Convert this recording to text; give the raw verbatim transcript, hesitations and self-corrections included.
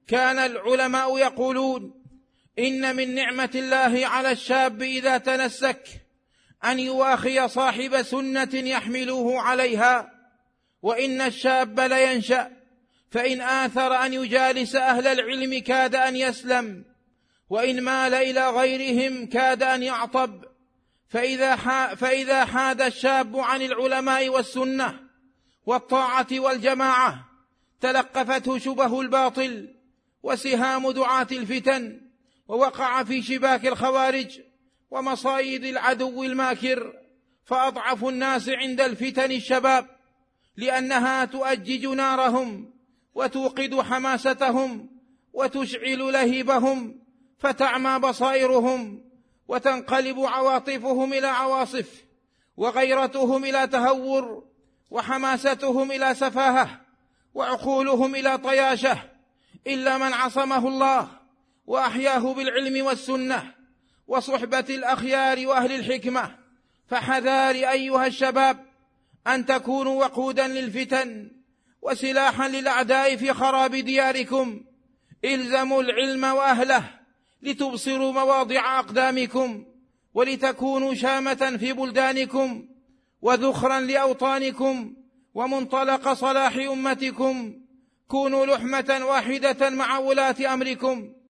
كان العلماء يقولون: إن من نعمة الله على الشاب إذا تنسك أن يواخي صاحب سنة يحمله عليها، وإن الشاب لينشأ فإن آثر أن يجالس أهل العلم كاد أن يسلم، وإن مال إلى غيرهم كاد أن يعطب. فإذا, فإذا حاد الشاب عن العلماء والسنة والطاعة والجماعة تلقفته شبه الباطل وسهام دعاة الفتن، ووقع في شباك الخوارج ومصايد العدو الماكر. فأضعف الناس عند الفتن الشباب، لأنها تؤجج نارهم وتوقد حماستهم وتشعل لهيبهم، فتعمى بصائرهم وتنقلب عواطفهم إلى عواصف، وغيرتهم إلى تهور، وحماستهم إلى سفاهة، وعقولهم إلى طياشة، إلا من عصمه الله وأحياه بالعلم والسنة وصحبة الأخيار وأهل الحكمة. فحذار أيها الشباب أن تكونوا وقودا للفتن وسلاحا للأعداء في خراب دياركم. إلزموا العلم وأهله لتبصروا مواضع أقدامكم، ولتكونوا شامة في بلدانكم وذخرا لأوطانكم ومنطلق صلاح أمتكم. كونوا لحمة واحدة مع ولاة أمركم.